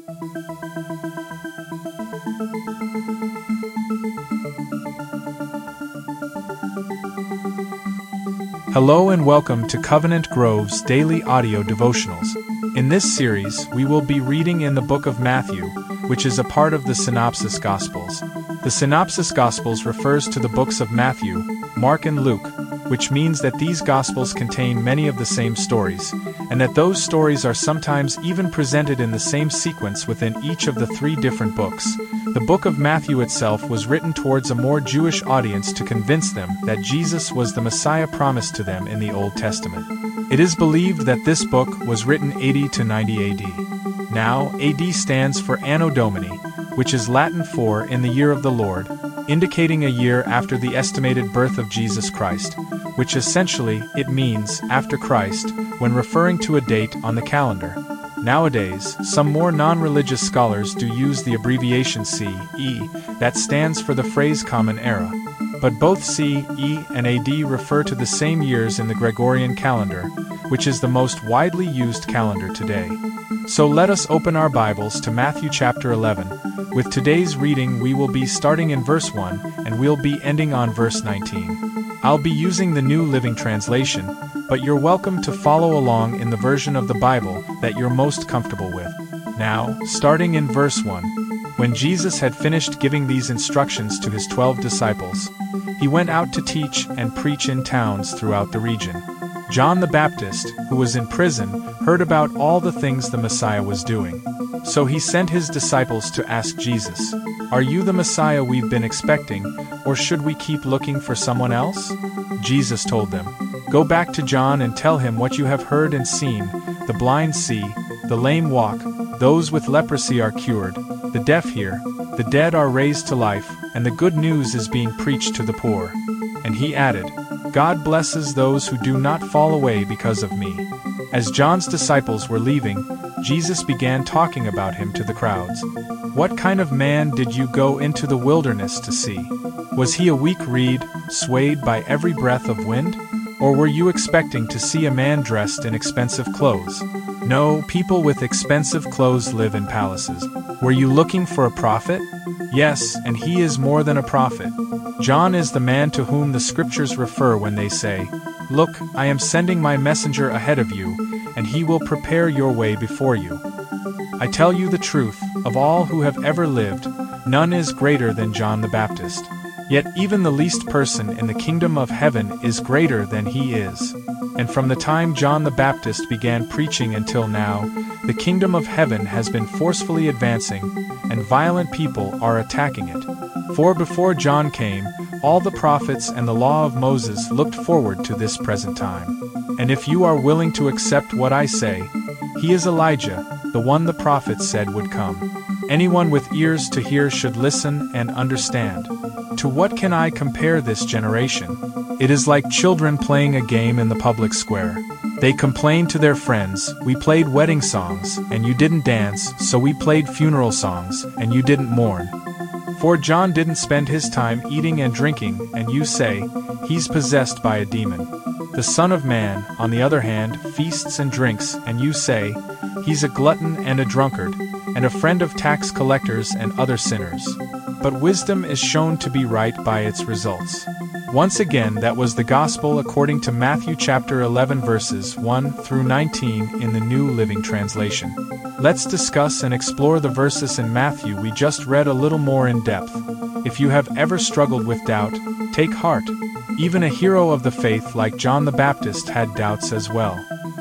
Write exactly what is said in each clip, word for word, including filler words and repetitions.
Hello and welcome to Covenant Grove's daily audio devotionals. In this series, we will be reading in the book of Matthew, which is a part of the Synopsis Gospels. The Synopsis Gospels refers to the books of Matthew, Mark and Luke, which means that these Gospels contain many of the same stories, and that those stories are sometimes even presented in the same sequence within each of the three different books. The book of Matthew itself was written towards a more Jewish audience to convince them that Jesus was the Messiah promised to them in the Old Testament. It is believed that this book was written eighty to ninety A D. Now, A D stands for Anno Domini, which is Latin for in the year of the Lord, indicating a year after the estimated birth of Jesus Christ, which essentially it means after Christ when referring to a date on the calendar. Nowadays, some more non-religious scholars do use the abbreviation C E that stands for the phrase Common Era. But both C E and A D refer to the same years in the Gregorian calendar, which is the most widely used calendar today. So let us open our Bibles to Matthew chapter eleven. With today's reading we will be starting in verse one and we'll be ending on verse nineteen. I'll be using the New Living Translation, but you're welcome to follow along in the version of the Bible that you're most comfortable with. Now, starting in verse one, when Jesus had finished giving these instructions to his twelve disciples, he went out to teach and preach in towns throughout the region. John the Baptist, who was in prison, heard about all the things the Messiah was doing. So he sent his disciples to ask Jesus, "Are you the Messiah we've been expecting, or should we keep looking for someone else?" Jesus told them, "Go back to John and tell him what you have heard and seen. The blind see, the lame walk, those with leprosy are cured, the deaf hear, the dead are raised to life, and the good news is being preached to the poor." And he added, "God blesses those who do not fall away because of me." As John's disciples were leaving, Jesus began talking about him to the crowds. "What kind of man did you go into the wilderness to see? Was he a weak reed, swayed by every breath of wind? Or were you expecting to see a man dressed in expensive clothes? No, people with expensive clothes live in palaces. Were you looking for a prophet? Yes, and he is more than a prophet. John is the man to whom the scriptures refer when they say, 'Look, I am sending my messenger ahead of you, and he will prepare your way before you.' I tell you the truth, of all who have ever lived, none is greater than John the Baptist. Yet even the least person in the kingdom of heaven is greater than he is. And from the time John the Baptist began preaching until now, the kingdom of heaven has been forcefully advancing, and violent people are attacking it. For before John came, all the prophets and the law of Moses looked forward to this present time. And if you are willing to accept what I say, he is Elijah, the one the prophets said would come. Anyone with ears to hear should listen and understand. To what can I compare this generation? It is like children playing a game in the public square. They complain to their friends, "We played wedding songs, and you didn't dance, so we played funeral songs, and you didn't mourn." For John didn't spend his time eating and drinking, and you say, "He's possessed by a demon." The Son of Man, on the other hand, feasts and drinks, and you say, "He's a glutton and a drunkard, and a friend of tax collectors and other sinners." But wisdom is shown to be right by its results. Once again, that was the Gospel according to Matthew chapter eleven verses one through nineteen in the New Living Translation. Let's discuss and explore the verses in Matthew we just read a little more in depth. If you have ever struggled with doubt, take heart. Even a hero of the faith like John the Baptist had doubts as well.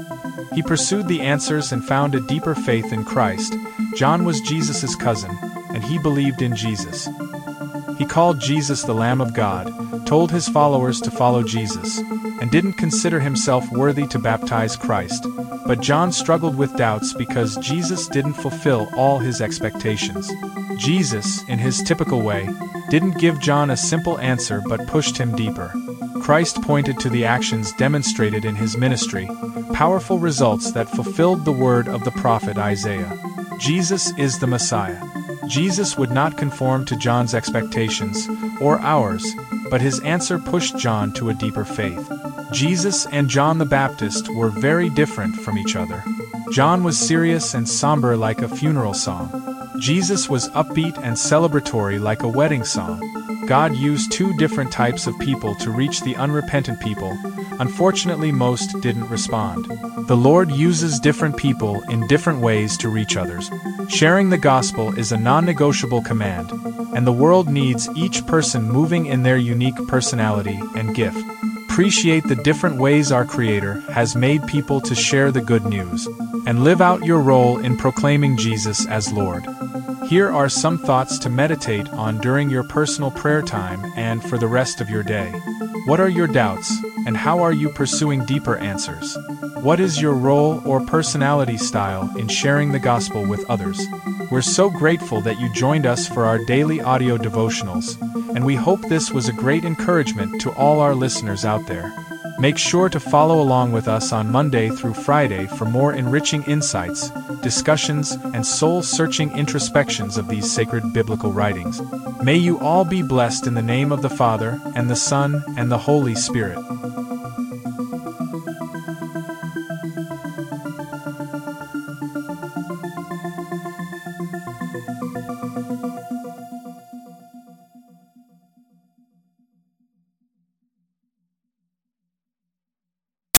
He pursued the answers and found a deeper faith in Christ. John was Jesus' cousin, and he believed in Jesus. He called Jesus the Lamb of God, told his followers to follow Jesus, and didn't consider himself worthy to baptize Christ. But John struggled with doubts because Jesus didn't fulfill all his expectations. Jesus, in his typical way, didn't give John a simple answer but pushed him deeper. Christ pointed to the actions demonstrated in his ministry, powerful results that fulfilled the word of the prophet Isaiah. Jesus is the Messiah. Jesus would not conform to John's expectations, or ours, but his answer pushed John to a deeper faith. Jesus and John the Baptist were very different from each other. John was serious and somber like a funeral song. Jesus was upbeat and celebratory like a wedding song. God used two different types of people to reach the unrepentant people. Unfortunately, most didn't respond. The Lord uses different people in different ways to reach others. Sharing the gospel is a non-negotiable command, and the world needs each person moving in their unique personality and gift. Appreciate the different ways our Creator has made people to share the good news, and live out your role in proclaiming Jesus as Lord. Here are some thoughts to meditate on during your personal prayer time and for the rest of your day. What are your doubts, and how are you pursuing deeper answers? What is your role or personality style in sharing the gospel with others? We're so grateful that you joined us for our daily audio devotionals, and we hope this was a great encouragement to all our listeners out there. Make sure to follow along with us on Monday through Friday for more enriching insights, discussions, and soul-searching introspections of these sacred biblical writings. May you all be blessed in the name of the Father, and the Son, and the Holy Spirit.